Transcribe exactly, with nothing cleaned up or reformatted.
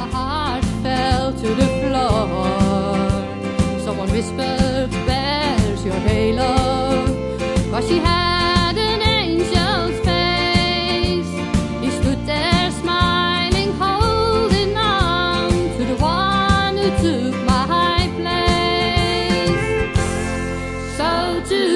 My heart fell to the floor. Someone whispered, "Where's your halo?" 'Cause she had an angel's face. He stood there smiling, holding on to the one who took my place. So to